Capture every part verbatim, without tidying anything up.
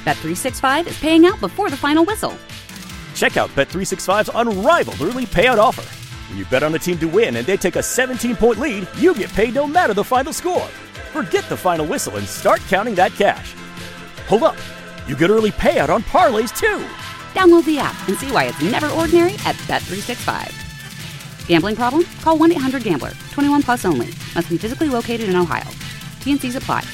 Bet three sixty-five is paying out before the final whistle. Check out Bet three sixty-five's unrivaled early payout offer. When you bet on a team to win and they take a seventeen-point lead, you get paid no matter the final score. Forget the final whistle and start counting that cash. Hold up. You get early payout on parlays, too. Download the app and see why it's never ordinary at Bet three sixty-five. Gambling problem? Call one eight hundred gambler. twenty-one plus only. Must be physically located in Ohio. T and C's apply.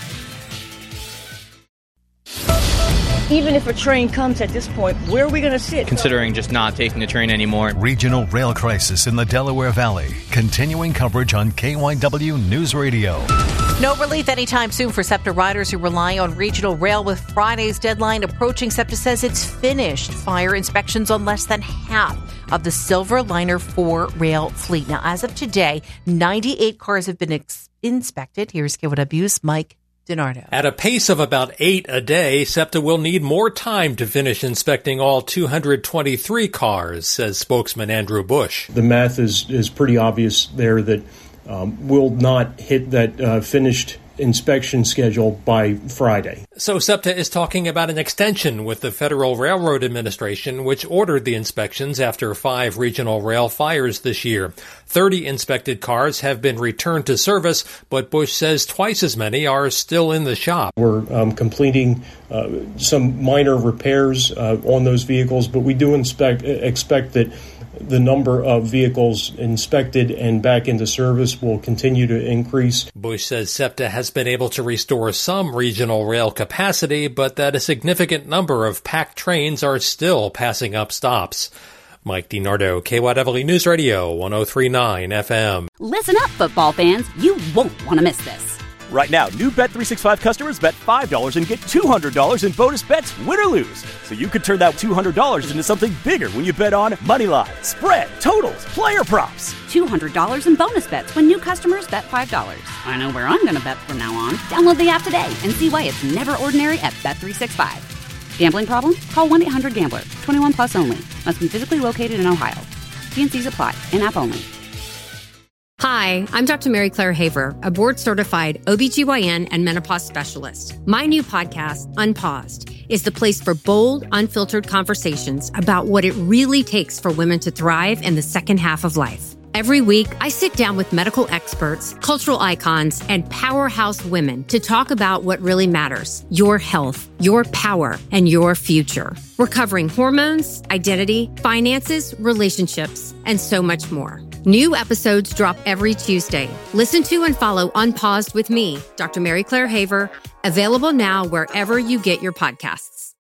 Even if a train comes at this point, where are we going to sit? Considering just not taking the train anymore. Regional rail crisis in the Delaware Valley. Continuing coverage on K Y W News Radio. No relief anytime soon for SEPTA riders who rely on regional rail with Friday's deadline approaching. SEPTA says it's finished fire inspections on less than half of the Silverliner four rail fleet. Now, as of today, ninety-eight cars have been ex- inspected. Here's K Y W's Mike DiNardo. At a pace of about eight a day, SEPTA will need more time to finish inspecting all two hundred twenty-three cars, says spokesman Andrew Bush. The math is, is pretty obvious there that um, we'll not hit that uh, finished inspection schedule by Friday. So SEPTA is talking about an extension with the Federal Railroad Administration, which ordered the inspections after five regional rail fires this year. thirty inspected cars have been returned to service, but Bush says twice as many are still in the shop. We're um, completing uh, some minor repairs uh, on those vehicles, but we do inspect, expect that the number of vehicles inspected and back into service will continue to increase. Bush says SEPTA has been able to restore some regional rail capacity, but that a significant number of packed trains are still passing up stops. Mike DiNardo, K Y W News Radio, one oh three point nine F M. Listen up, football fans. You won't want to miss this. Right now, new Bet three sixty-five customers bet five dollars and get two hundred dollars in bonus bets, win or lose. So you could turn that two hundred dollars into something bigger when you bet on money line, spread, totals, player props. two hundred dollars in bonus bets when new customers bet five dollars. I know where I'm going to bet from now on. Download the app today and see why it's never ordinary at Bet three sixty-five. Gambling problem? Call one eight hundred gambler. twenty-one plus only. Must be physically located in Ohio. T and C's apply. In-app only. Hi, I'm Doctor Mary Claire Haver, a board-certified O B G Y N and menopause specialist. My new podcast, Unpaused, is the place for bold, unfiltered conversations about what it really takes for women to thrive in the second half of life. Every week, I sit down with medical experts, cultural icons, and powerhouse women to talk about what really matters: your health, your power, and your future. We're covering hormones, identity, finances, relationships, and so much more. New episodes drop every Tuesday. Listen to and follow Unpaused with me, Doctor Mary Claire Haver, available now wherever you get your podcasts.